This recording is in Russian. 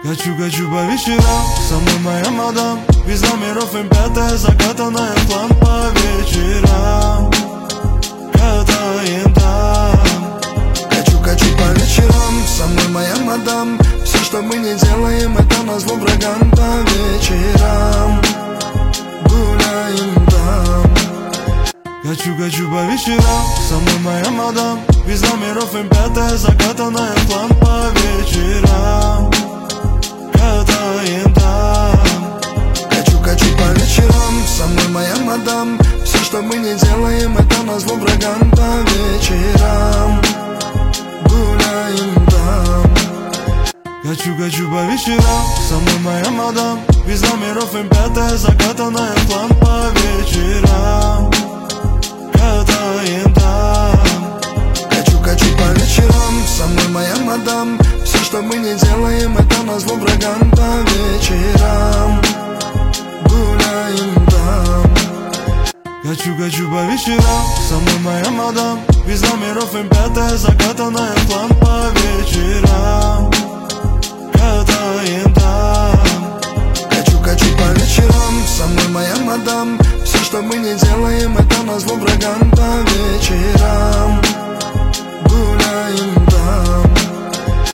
Хочу по вечерам, со мной моя мадам. Без номеров М5, закатанная в план. По вечерам катаем там. Хочу по вечерам, со мной моя мадам. Все, что мы не делаем, это назло врагам. По вечерам гуляем там. Хочу по вечерам, со мной моя мадам. Без номеров М5, закатанная в план. По вечерам катаем там. Хочу по вечерам, со мной моя мадам. Все, что мы не делаем, это назло врагам. По вечерам гуляем там. Хочу по вечерам, со мной моя мадам. Без номеров М5, закатанная в план. По вечерам катаем там. Хочу по вечерам, со мной моя мадам. Все, что мы не делаем, это назло врагам. По вечерам гуляем там. Хочу по вечерам, со мной моя мадам. Без номеров М5, закатанная в план. По вечерам катаем там. Хочу по вечерам, со мной моя мадам. Все, что мы не делаем, это назло врагам. По вечерам